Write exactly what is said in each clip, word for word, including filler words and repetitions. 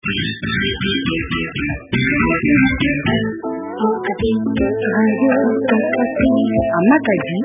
Matadi,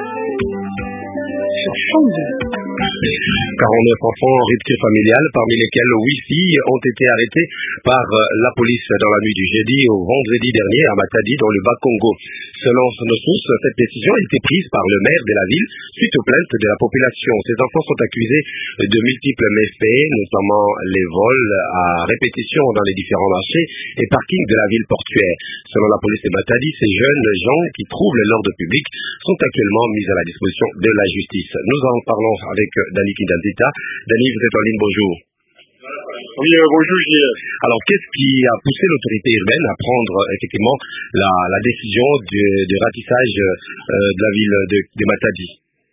sur Chambé. quarante-neuf enfants en rupture familiale, parmi lesquels huit filles ont été arrêtées par la police dans la nuit du jeudi au vendredi dernier à Matadi, dans le Bas-Congo. Selon nos sources, cette décision a été prise par le maire de la ville suite aux plaintes de la population. Ces enfants sont accusés de multiples méfaits, notamment les vols à répétition dans les différents marchés et parkings de la ville portuaire. Selon la police de Matadi, ces jeunes gens qui troublent l'ordre public sont actuellement mis à la disposition de la justice. Nous en parlons avec Dani Kindantita. Dani, vous êtes en ligne, bonjour. Oui, euh, bonjour, J R. Alors, qu'est-ce qui a poussé l'autorité urbaine à prendre effectivement la, la décision de, de ratissage euh, de la ville de, de Matadi?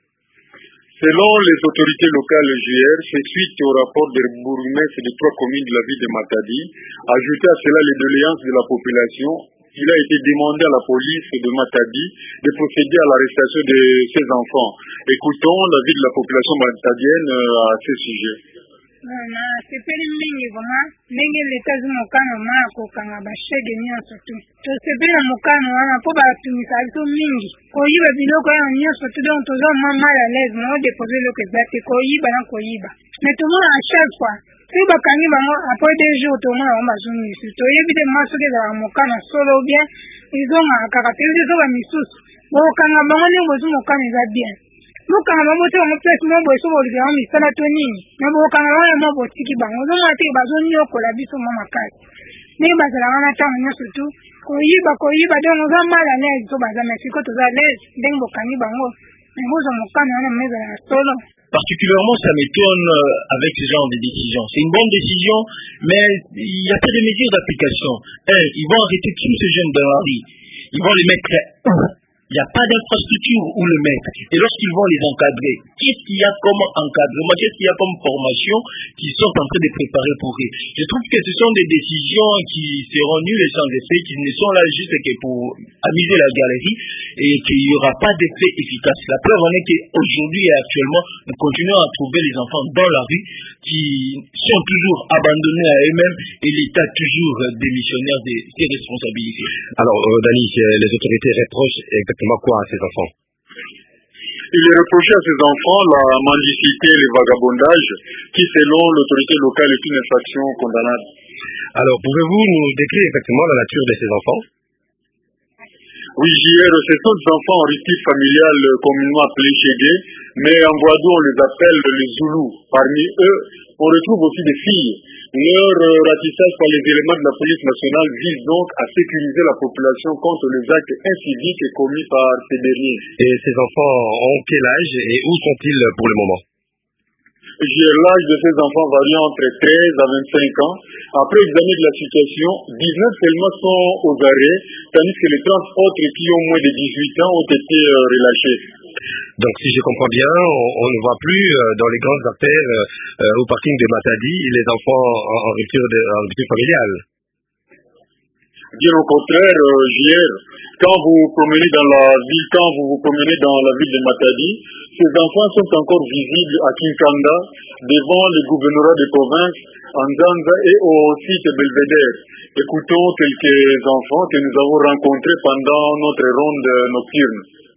Selon les autorités locales J R, c'est suite au rapport des bourgmestres de trois communes de la ville de Matadi, ajouté à cela les doléances de la population, il a été demandé à la police de Matadi de procéder à l'arrestation de ces enfants. Écoutons l'avis de la population matadienne à ce sujet. na sepeli mingi vama ndenge leta zi mokano maa kokanga bashege nyonso tu tosepeli na mokano wana mpo batumisa biso mingi koyiba biloko wana nyonso tu donc tozoma mal à l'aise mo depose eloko eza te koyiba na koyiba mais tomona à chaque fois soki bakangi bango après deux jours tomona bango bazongisi toyebi te mwa soki ezalaka mokano solo bien ezongaka kaka toyebi te soki bamisusu bokokanga bango ndenge bozwi mokano eza bien bokanga bango te bango place mo boye so bolobela bango misala to nini me bokanga bango ya mo botiki bango ozomona te bazonyokola biso mwa makasi ndenge bazalaka na ntango nyonso tu koyiba koyiba donc oza mal à l'aise to baza mais siko toza à l'aise ndenge bokangi bango mais bozwa mokano wana mo ezalaka solo. Particulièrement, ça m'étonne avec ce genre de décision. C'est une bonne décision, mais il n'y a pas de mesures d'application. Un, ils vont arrêter tous ces jeunes dans la rue. Ils vont les mettre où? Il n'y a pas d'infrastructure où le mettre. Et lorsqu'ils vont les encadrer, qu'est-ce qu'il y a comme encadrement, qu'est-ce qu'il y a comme formation qu'ils sont en train de préparer pour eux? Je trouve que ce sont des décisions qui seront nulles et sans effet, qui ne sont là juste que pour amuser la galerie et qu'il n'y aura pas d'effet efficace. La preuve en est qu'aujourd'hui et actuellement, nous continuons à trouver les enfants dans la rue qui sont toujours abandonnés à eux-mêmes et l'État toujours démissionnaire de ses responsabilités. Alors, euh, Dani, les autorités reprochent exactement quoi à ces enfants? Il est reproché à ces enfants la mendicité et le vagabondage qui, selon l'autorité locale, est une infraction condamnable. Alors, pouvez-vous nous décrire exactement la nature de ces enfants? Oui, J R, ce sont des enfants en rupture familiale communément appelés Chégué, mais en Boadou on les appelle les Zoulous. Parmi eux, on retrouve aussi des filles. Leur euh, ratissage par les éléments de la police nationale vise donc à sécuriser la population contre les actes inciviques commis par ces derniers. Et ces enfants ont quel âge et où sont-ils pour le moment? L'âge de ces enfants varie entre treize à vingt-cinq ans. Après examen de la situation, dix-neuf seulement sont aux arrêts, tandis que les trente autres qui ont moins de dix-huit ans ont été euh, relâchés. Donc si je comprends bien, on, on ne voit plus euh, dans les grandes artères euh, au parking de Matadi les enfants en, en, rupture, de, en rupture familiale. Bien au contraire, euh, J R, quand vous vous promenez dans la ville, quand vous vous promenez dans la ville de Matadi, ces enfants sont encore visibles à Kinkanda, devant le gouvernorat de province, en Zanza et au site Belvédère. Écoutons quelques enfants que nous avons rencontrés pendant notre ronde nocturne.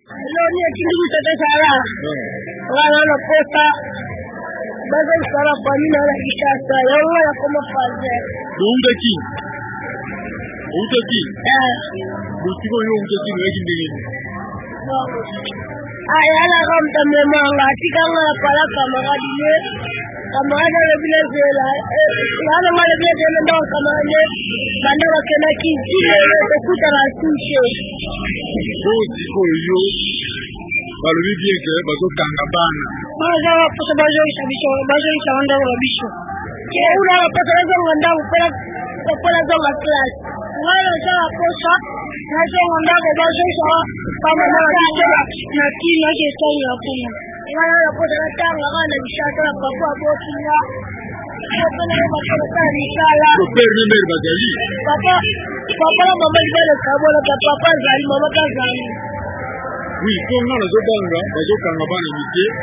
Utaki? Butigo yo utaki no yaki ndenge. Ayala kam tamle manga tikanga pala kamaradi ne. Kamaradi le bile zela. Yana male bile zela ndo kamaradi. Banda wakena kiti le kuta na sushi. Butigo yo balobi bien que bazo kanga bana. Bazo pasa bazo isabisho, bazo isawanda rabisho. Ke una pasa bazo nganda upela upela zo la class. Wala sawa kosa na sema ndako bazo sawa kama na kichela na kina ke sai hapo. Wala kosa na tanga kana bishaka kwa kwa bokinga. Hapo na kwa risala. Père Nemer Bazali. Papa papa mama ndele kabola papa zali mama kazali. Oui, comme dans les autres bazo kanga bana mité.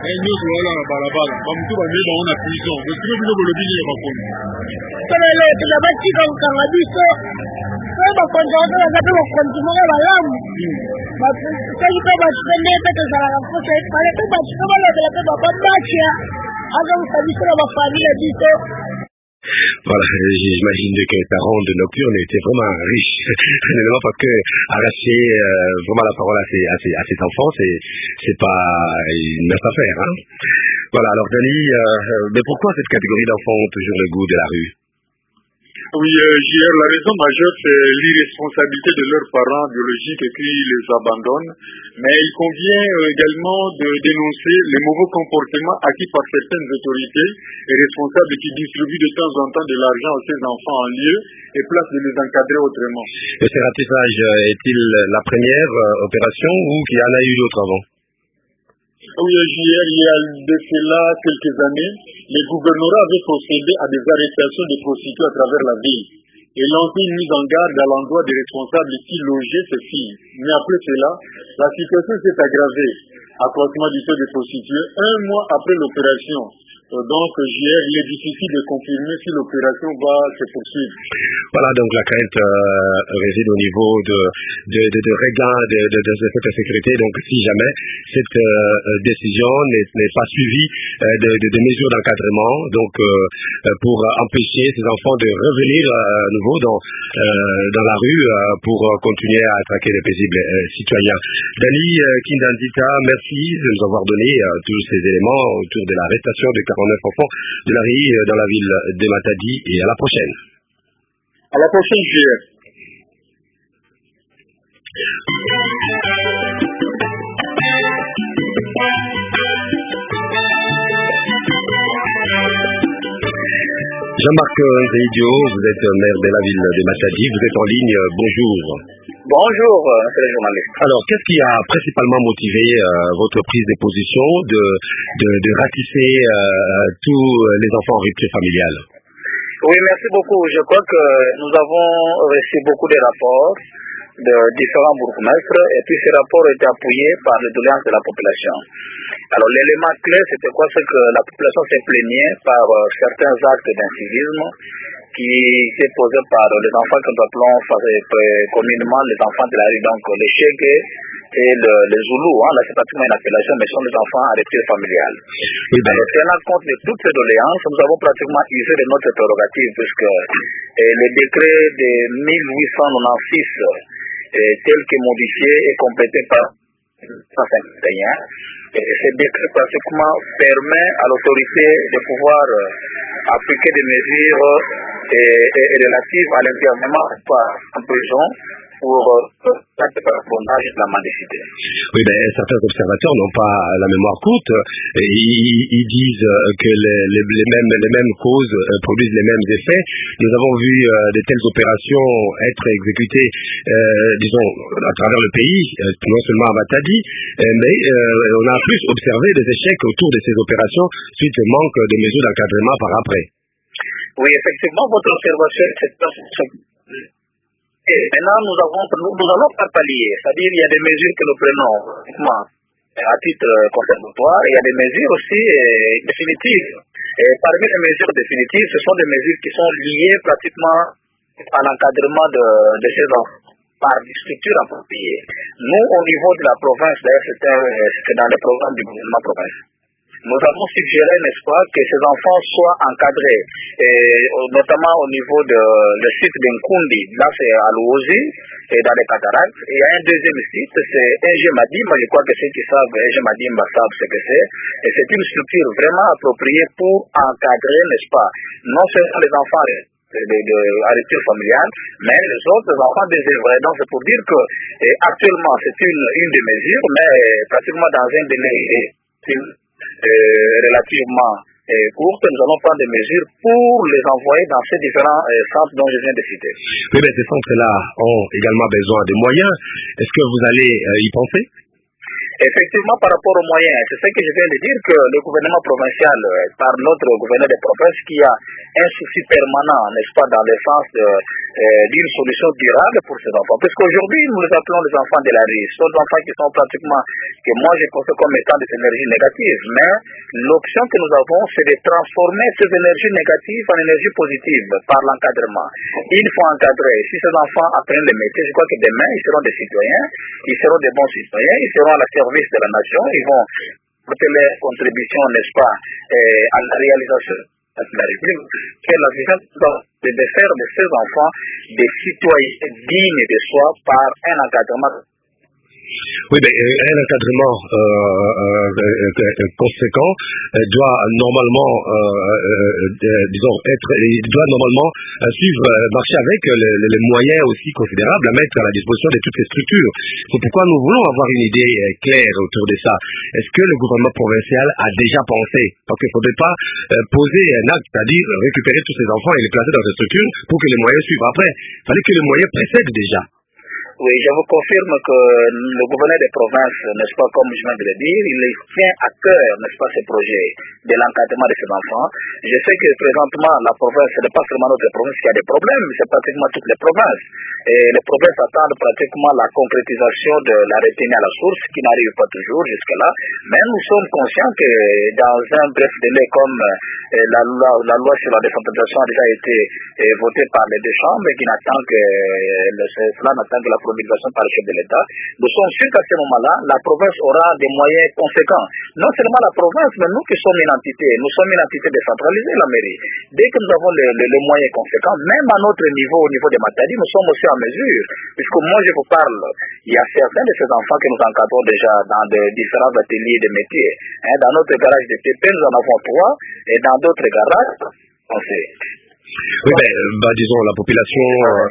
Eh, nous, voilà, balabala. Comme tout va bien, on a prison. Mais si vous voulez le dire, on va Pero le tu la bati con canadiso. Pero ba con todo la bati con tu mo ba lam. Ba sai ko ba spende ta ta sala ko sai pare to ba ko ba la la ba ba ba chia. Aga un service la famille dito. Voilà, j'imagine que ta ronde nocturne était vraiment riche, finalement parce que arracher euh, vraiment la parole à ses, à ses, à ses enfants, c'est, c'est pas une mince affaire, hein. Voilà, alors Dani, euh, mais pourquoi cette catégorie d'enfants ont toujours le goût de la rue? Oui, euh, J R, la raison majeure, c'est l'irresponsabilité de leurs parents biologiques qui les abandonnent. Mais il convient euh, également de dénoncer les mauvais comportements acquis par certaines autorités et responsables qui distribuent de temps en temps de l'argent à ces enfants en lieu et place de les encadrer autrement. Et ce ratissage est-il la première euh, opération ou qu'il y en a eu d'autres avant? Oui, J R, il y a de cela quelques années, les gouvernements avaient procédé à des arrestations de prostituées à travers la ville et lancé une mise en garde à l'endroit des responsables qui logeaient ces filles. Mais après cela, la situation s'est aggravée. Accroissement du taux de prostituées un mois après l'opération. Donc, J R, il est difficile de confirmer si l'opération va se poursuivre. Voilà, donc la crainte euh, réside au niveau de, de, de, de regain de, de, de cette sécurité. Donc, si jamais cette euh, décision n'est, n'est pas suivie euh, de, de, de mesures d'encadrement, donc euh, pour empêcher ces enfants de revenir euh, à nouveau dans, euh, dans la rue euh, pour continuer à attraquer les paisibles euh, citoyens. Dani euh, Kindandita, merci de nous avoir donné euh, tous ces éléments autour de l'arrestation de quarante-neuf enfants de la R I dans la ville de Matadi, et à la prochaine. À la prochaine, J R. Jean-Marc Zaidio, vous êtes maire de la ville de Matadi, vous êtes en ligne, bonjour. Bonjour, monsieur le journaliste. Alors, qu'est-ce qui a principalement motivé euh, votre prise de position de, de, de ratisser euh, tous les enfants en rupture familiale? Oui, merci beaucoup. Je crois que nous avons reçu beaucoup de rapports de différents bourgmestres et puis ces rapports étaient appuyés par les doléances de la population. Alors l'élément clé, c'était quoi? C'est que la population s'est plaignée par euh, certains actes d'incivisme qui étaient posés par les enfants que nous appelons communément les enfants de la rue, donc les Chegues et le, les Zoulous. Hein, là, c'est pratiquement une appellation, mais ce sont les enfants en rupture familiale. Oui, ben... Alors, tenant compte de toutes ces doléances, nous avons pratiquement usé de notre prérogative puisque et le décret de mille huit cent quatre-vingt-seize est tel que modifié et complété par cent cinquante et un. Et ce décret pratiquement permet à l'autorité de pouvoir euh, appliquer des mesures et, et, et relatives à l'internement en prison pour euh, de la mendicité. Oui, ben, certains observateurs n'ont pas la mémoire courte. Ils, ils disent que les, les, les, mêmes, les mêmes causes produisent les mêmes effets. Nous avons vu euh, de telles opérations être exécutées, euh, disons, à travers le pays, euh, non seulement à Matadi, euh, mais euh, on a plus observé des échecs autour de ces opérations suite au manque de mesures d'encadrement par après. Oui, effectivement, votre observation, c'est Et maintenant, nous avons, nous, nous allons pas pallier. C'est-à-dire, il y a des mesures que nous prenons à titre conservatoire, et il y a des mesures aussi euh, définitives. Et parmi les mesures définitives, ce sont des mesures qui sont liées pratiquement à l'encadrement de, de ces enfants par des structures appropriées. Nous, au niveau de la province, d'ailleurs, c'était, c'était dans le programme du gouvernement provincial. Nous avons suggéré, n'est-ce pas, que ces enfants soient encadrés, et notamment au niveau de le site d'Nkundi, là c'est à Louosi, et dans les cataractes. Et il y a un deuxième site, c'est Ngemadim, moi je crois que ceux qui savent Ngemadim savent ce que c'est, et c'est une structure vraiment appropriée pour encadrer, n'est-ce pas, non seulement les enfants de, de, de rupture familiale, mais les autres enfants désœuvrés. Donc c'est pour dire que et actuellement c'est une, une des mesures, mais pratiquement dans un délai Euh, relativement euh, courte, nous allons prendre des mesures pour les envoyer dans ces différents euh, centres dont je viens de citer. Oui, mais ces centres-là ont également besoin de moyens. Est-ce que vous allez euh, y penser? Effectivement, par rapport aux moyens, c'est ce que je viens de dire, que le gouvernement provincial, par notre gouverneur de province, qui a un souci permanent, n'est-ce pas, dans le sens d'une solution durable pour ces enfants. Parce qu'aujourd'hui, nous les appelons les enfants de la rue. Ce sont des enfants qui sont pratiquement, que moi je considère comme étant des énergies négatives. Mais l'option que nous avons, c'est de transformer ces énergies négatives en énergies positives par l'encadrement. Il faut encadrer. Si ces enfants apprennent le métier, je crois que demain, ils seront des citoyens, ils seront des bons citoyens, ils seront à la service de la nation, ils vont porter leur contribution, n'est-ce pas, à la réalisation de la République. C'est la vision de faire de ces enfants des citoyens dignes de soi par un encadrement. Oui, mais un encadrement euh, euh, euh, conséquent euh, doit normalement, euh, euh, disons, être, il doit normalement euh, suivre, euh, marcher avec les, les moyens aussi considérables à mettre à la disposition de toutes les structures. C'est pourquoi nous voulons avoir une idée euh, claire autour de ça. Est-ce que le gouvernement provincial a déjà pensé? Parce qu'il ne faudrait pas euh, poser un acte, c'est-à-dire récupérer tous ces enfants et les placer dans ces structures pour que les moyens suivent. Après, il fallait que les moyens précèdent déjà. Oui, je vous confirme que le gouverneur des provinces, n'est-ce pas, comme je viens de le dire, il tient à cœur, n'est-ce pas, ces projets de l'encadrement de ces enfants. Je sais que présentement, la province, ce n'est pas seulement notre province qui a des problèmes, c'est pratiquement toutes les provinces. Et les provinces attendent pratiquement la concrétisation de la retenue à la source, qui n'arrive pas toujours jusque-là. Mais nous sommes conscients que dans un bref délai, comme la loi, la loi sur la décentralisation a déjà été votée par les deux chambres, et qui n'attend que cela n'attend que la promulgation par le chef de l'État, nous sommes sûrs qu'à ce moment-là, la province aura des moyens conséquents. Non seulement la province, mais nous qui sommes une entité, nous sommes une entité décentralisée, la mairie. Dès que nous avons les, les, les moyens conséquents, même à notre niveau, au niveau des Matadi, nous sommes aussi en mesure, puisque moi je vous parle, il y a certains de ces enfants que nous encadrons déjà dans de différents ateliers de métiers. Hein, dans notre garage de T P, nous en avons trois, et dans d'autres garages, on sait. Oui, ben, bah, disons, la population,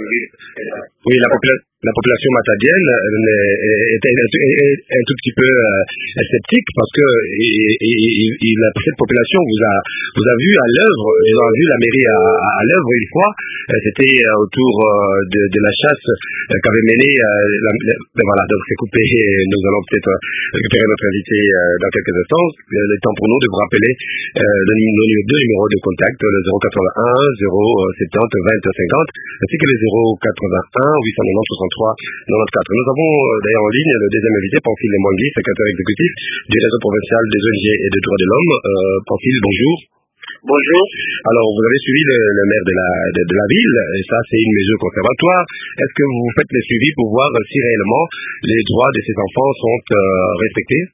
euh, oui, la population. La population matadienne est, est, est, est un tout petit peu euh, sceptique parce que et, et, et, et la, cette population vous a vous a vu à l'œuvre, vous a vu la mairie à, à, à l'œuvre une fois. Euh, C'était euh, autour euh, de, de la chasse euh, qu'avait menée. Euh, la, la, ben voilà, donc c'est coupé. Nous allons peut-être euh, récupérer notre invité euh, dans quelques instants. Il est temps pour nous de vous rappeler euh, le, le, deux numéros de contact, le zéro quatre-vingt-un, zéro soixante-dix, vingt, cinquante, ainsi que le zéro quatre-vingt-un, huit cent quatre-vingt-treize, soixante-trois, quatre-vingt-quatre. Nous avons euh, d'ailleurs en ligne le deuxième invité, Pamphile Lemwangui, secrétaire exécutif du réseau provincial des O N G et des droits de l'homme. Euh, Pamphile, bonjour. Bonjour. Alors, vous avez suivi le, le maire de la, de, de la ville, et ça, c'est une mesure conservatoire. Est-ce que vous faites les suivis pour voir si réellement les droits de ces enfants sont euh, respectés?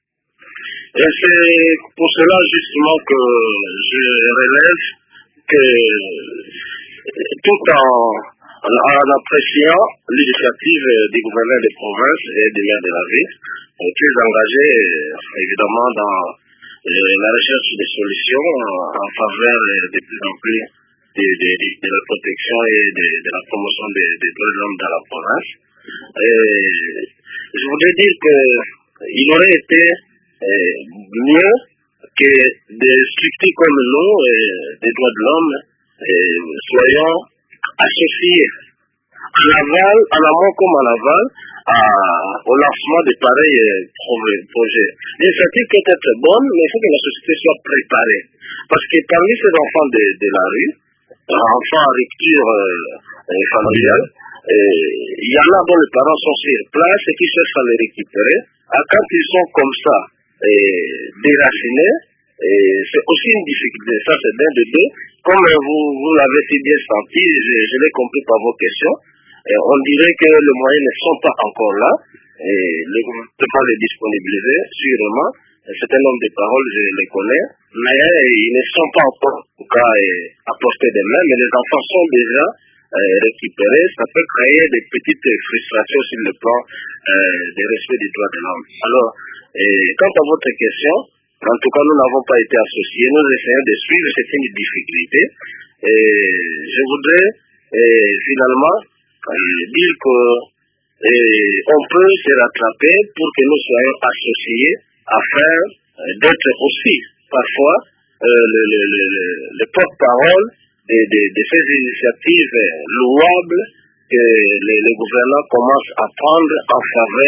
Et c'est pour cela justement que je relève que tout en, en appréciant l'initiative du gouverneur des provinces et du maire de la ville, très engagés évidemment dans la recherche des solutions en faveur de plus en plus de, de, de, de la protection et de, de la promotion des, des droits de l'homme dans la province. Et je voudrais dire qu'il aurait été euh, mieux que des structures comme nous, euh, des droits de l'homme, euh, soyons associés en aval, en amont comme en aval, à, au lancement de pareils euh, projets. L'initiative peut être bonne, mais il faut que la société soit préparée. Parce que parmi ces enfants de, de la rue, enfants à rupture euh, familiale, euh, il y en a dont les parents sont sur place et qui cherchent à les récupérer. Ah, quand ils sont comme ça, euh, déracinés, euh, c'est aussi une difficulté. Ça, c'est d'un de deux. Comme vous, vous l'avez si bien senti, je, je l'ai compris par vos questions, euh, on dirait que les moyens ne sont pas encore là. Et le gouvernement ne peut pas les disponibiliser, sûrement. C'est un homme de parole, je les connais, mais ils ne sont pas encore, en tout cas, à portée de main, mais les enfants sont déjà euh, récupérés. Ça peut créer des petites frustrations sur le plan euh, du respect des droits de l'homme. Alors, et quant à votre question, en tout cas, nous n'avons pas été associés. Nous essayons de suivre, c'est une difficulté. Et je voudrais et, finalement euh, dire que et, on peut se rattraper pour que nous soyons associés afin euh, d'être aussi parfois euh, le, le, le, le porte-parole de, de, de ces initiatives louables que les, les gouvernants commencent à prendre en faveur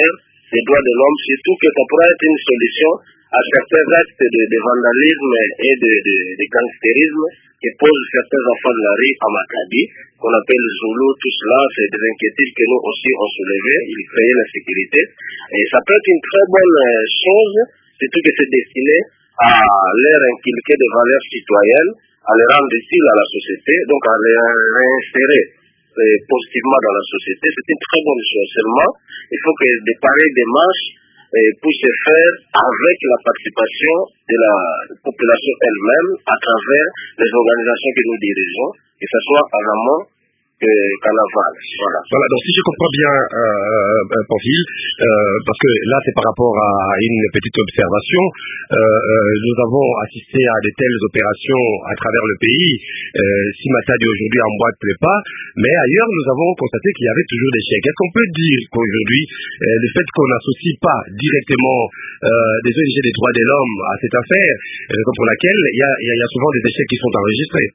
des droits de l'homme, surtout que ça pourrait être une solution à certains actes de, de vandalisme et de, de, de gangstérisme que posent certains enfants de la rue à Matadi, qu'on appelle Zulu, tout cela, c'est des inquiétudes que nous aussi on soulevait, ils créaient la sécurité. Et ça peut être une très bonne chose, surtout que c'est destiné à leur inculquer des valeurs citoyennes, à les rendre utiles à la société, donc à les réinsérer euh, positivement dans la société. C'est une très bonne chose. Seulement, il faut que des pareilles démarches euh, puissent se faire avec la participation de la population elle-même à travers les organisations que nous dirigeons, que ce soit en amont qu'en aval. Voilà. Voilà, donc si je comprends bien, euh, euh, Pamphile, euh, parce que là c'est par rapport à une petite observation, euh, euh, nous avons assisté à de telles opérations à travers le pays. Euh, si Matadi aujourd'hui emboîte pas, mais ailleurs nous avons constaté qu'il y avait toujours des chèques. Est-ce qu'on peut dire qu'aujourd'hui, euh, le fait qu'on n'associe pas directement euh, des O N G des droits de l'homme à cette affaire, euh, pour laquelle il y a, il y a souvent des échecs qui sont enregistrés?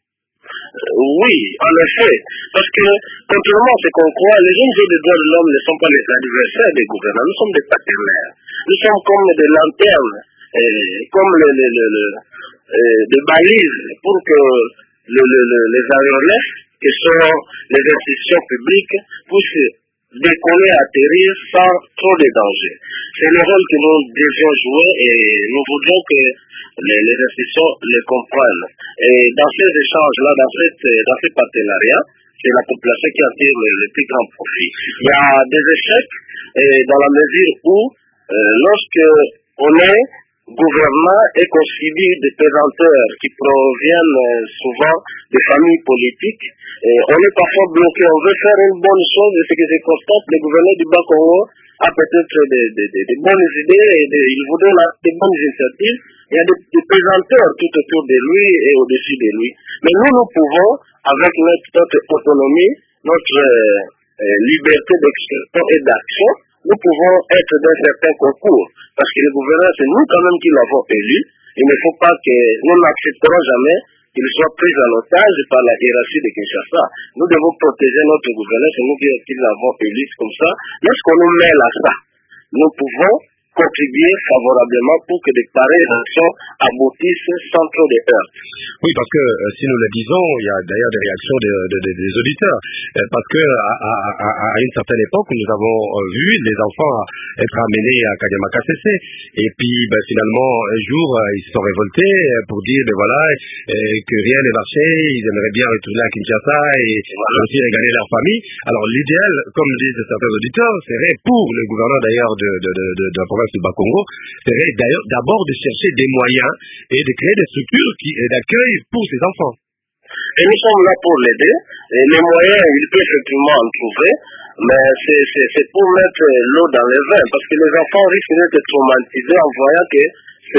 Oui, en effet, parce que contrairement à ce qu'on croit, les O N G des droits de l'homme ne sont pas les adversaires des gouvernants, nous sommes des partenaires. Nous sommes comme des lanternes, euh, comme le, le, le, le, euh, des balises pour que le, le, le, les aéronefs, qui sont les institutions publiques, puissent décoller, atterrir sans trop de danger. C'est le rôle que nous devions jouer et nous voudrions que les, les institutions le comprennent. Et dans ces échanges-là, dans, cette, dans ces partenariats, c'est la population qui en tire le, le plus grand profit. Il y a des échecs et dans la mesure où, euh, lorsque on est gouvernement et qu'on subit des pesanteurs qui proviennent euh, souvent des familles politiques, et on est parfois bloqué. On veut faire une bonne chose et ce que je constate, le gouverneur du Bas-Congo a peut-être des, des, des, des bonnes idées et des, il voudrait là, des bonnes initiatives. Il y a des, des pesanteurs tout autour de lui et au-dessus de lui. Mais nous, nous pouvons, avec notre, notre autonomie, notre euh, euh, liberté d'expression et d'action, nous pouvons être d'un certain concours. Parce que le gouverneur, c'est nous quand même qui l'avons élu. Il ne faut pas que nous n'accepterons jamais qu'il soit pris en otage par la hiérarchie de Kinshasa. Nous devons protéger notre gouverneur, c'est nous qui l'avons élu comme ça. Lorsqu'on nous mêle à ça, nous pouvons contribuer favorablement pour que des pareilles actions aboutissent sans trop de heurts. Oui, parce que euh, si nous le disons, il y a d'ailleurs des réactions de, de, de, des auditeurs, euh, parce que à, à, à une certaine époque, nous avons euh, vu les enfants être amenés à Kadiama K C C, et puis ben, finalement un jour euh, ils se sont révoltés pour dire ben voilà euh, que rien n'est marché, ils aimeraient bien retourner à Kinshasa et voilà. aussi régaler leur famille. Alors l'idéal, comme disent certains auditeurs, serait pour le gouverneur d'ailleurs de, de, de, de, de la province du Bas-Congo, serait d'ailleurs d'abord de chercher des moyens et de créer des structures qui, d'accueil pour ces enfants. Et nous sommes là pour l'aider. Et les moyens, il peut effectivement en trouver, mais c'est pour mettre l'eau dans les vins, parce que les enfants risquent d'être traumatisés en voyant que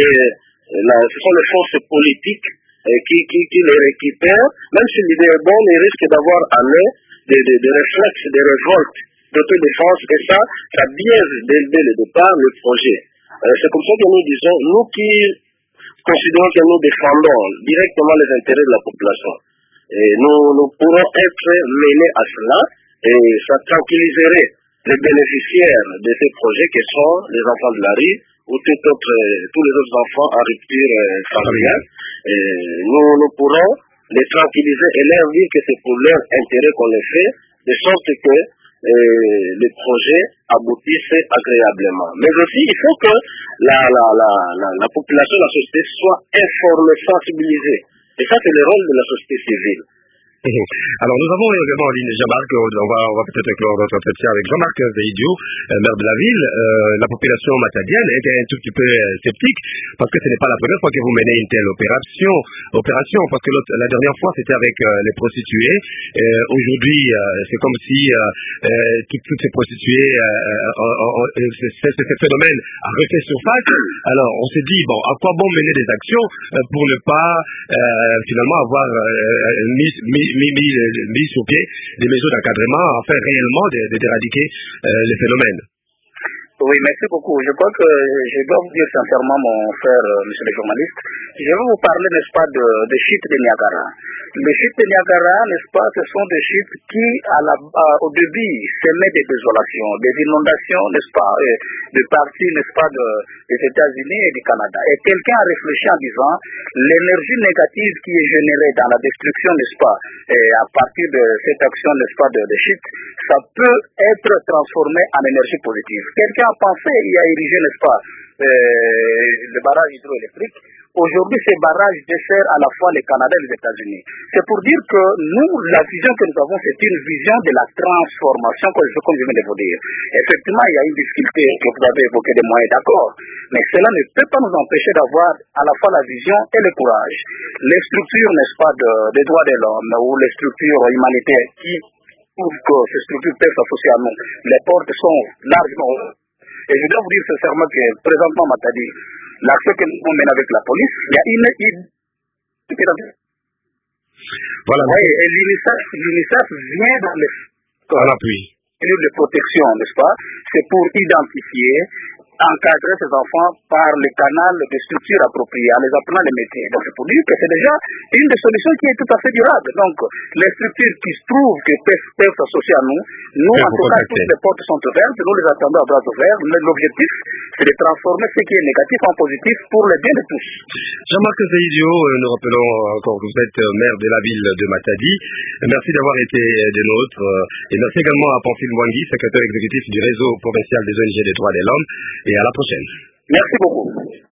la, ce sont les forces politiques qui, qui, qui les récupèrent. Même si l'idée est bonne, ils risquent d'avoir en eux des, des, des réflexes, des révoltes d'autodéfense, et ça, ça biaise dès, dès le départ le projet. Euh, c'est comme ça que nous disons, nous qui considérons que nous défendons directement les intérêts de la population, et nous, nous pourrons être menés à cela, et ça tranquilliserait les bénéficiaires de ces projets qui sont les enfants de la rue, ou tout autre, tous les autres enfants en rupture euh, familiale. Et nous, nous pourrons les tranquilliser et leur dire que c'est pour leur intérêt qu'on les fait, de sorte que Euh, les projets aboutissent agréablement. Mais aussi, il faut que la, la, la, la, la population, la société soit informée, sensibilisée. Et ça, c'est le rôle de la société civile. Alors nous avons également en ligne Jean-Marc, on va, on va peut-être clore notre entretien avec Jean-Marc Zaidio, euh, maire de la ville. Euh, la population matadienne était un tout petit peu euh, sceptique, parce que ce n'est pas la première fois que vous menez une telle opération, opération parce que la dernière fois c'était avec euh, les prostituées. Euh, Aujourd'hui, euh, c'est comme si euh, euh, toutes, toutes ces prostituées, euh, euh, euh, ce, ce phénomène a refait surface. Alors on s'est dit, bon, à quoi bon mener des actions euh, pour ne pas euh, finalement avoir euh, mis, mis mis, mis, mis sur pied des mesures d'encadrement afin réellement d'éradiquer euh, les phénomènes. Oui, merci beaucoup. Je crois que je dois vous dire sincèrement, mon frère, euh, monsieur le journaliste, je vais vous parler, n'est-ce pas, de, de chutes de Niagara. Les chutes de Niagara, n'est-ce pas, ce sont des chutes qui, à la, à, au début, s'émettent des désolations, des inondations, n'est-ce pas, euh, de parties, n'est-ce pas, de, des États-Unis et du Canada. Et quelqu'un a réfléchi en disant, l'énergie négative qui est générée dans la destruction, n'est-ce pas, et à partir de cette action, n'est-ce pas, de, de chute, ça peut être transformé en énergie positive. Quelqu'un a pensé et a érigé, n'est-ce pas, euh, le barrage hydroélectrique. Aujourd'hui, ces barrages desservent à la fois le Canada et les États-Unis. C'est pour dire que nous, la vision que nous avons, c'est une vision de la transformation, comme je, comme je viens de vous dire. Effectivement, il y a une difficulté que vous avez évoquée des moyens, d'accord, mais cela ne peut pas nous empêcher d'avoir à la fois la vision et le courage. Les structures, n'est-ce pas, de, des droits de l'homme ou les structures humanitaires qui trouvent que ces structures peuvent s'associer à nous, les portes sont largement ouvertes. Et je dois vous dire sincèrement que présentement, Matadi, l'action que nous menons avec la police, il y a une... une... Voilà. Oui, et l'UNICEF, l'UNICEF vient dans les... En appui. de protection, n'est-ce pas? C'est pour identifier, encadrer ces enfants par le canal de structures appropriées, en les apprenant les métiers. Donc c'est pour dire que c'est déjà une des solutions qui est tout à fait durable. Donc les structures qui se trouvent, qui peuvent, peuvent s'associer à nous, nous en tout cas toutes les portes sont ouvertes, nous les attendons à bras ouverts. L'objectif c'est de transformer ce qui est négatif en positif pour le bien de tous. Jean-Marc Zaïdio, nous rappelons encore que vous êtes maire de la ville de Matadi. Merci d'avoir été des nôtres. Et merci également à Pamphile Mwangi, secrétaire exécutif du réseau provincial des O N G des droits de l'homme. Et à la prochaine. Merci beaucoup.